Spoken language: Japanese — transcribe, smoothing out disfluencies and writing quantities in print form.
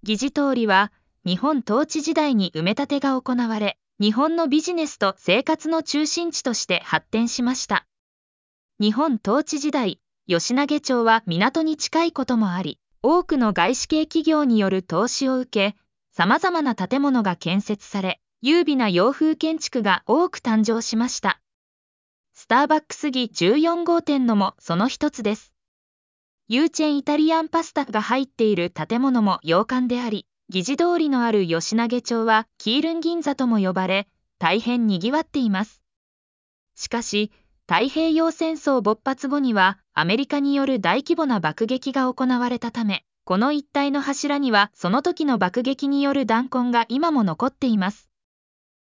議事通りは日本統治時代に埋め立てが行われ、日本のビジネスと生活の中心地として発展しました。日本統治時代、吉投町は港に近いこともあり、多くの外資系企業による投資を受け、様々な建物が建設され、優美な洋風建築が多く誕生しました。スターバックス議14号店のもその一つです。ユーチェンイタリアンパスタが入っている建物も洋館であり、議事通りのある吉投町はキールン銀座とも呼ばれ、大変賑わっています。しかし、太平洋戦争勃発後にはアメリカによる大規模な爆撃が行われたため、この一帯の柱にはその時の爆撃による弾痕が今も残っています。